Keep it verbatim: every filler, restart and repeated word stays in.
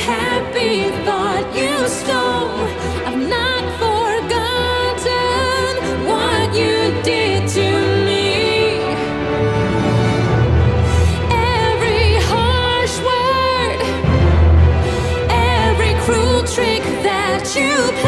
happy thought you stole. I've not forgotten what you did to me. Every harsh word, every cruel trick that you played.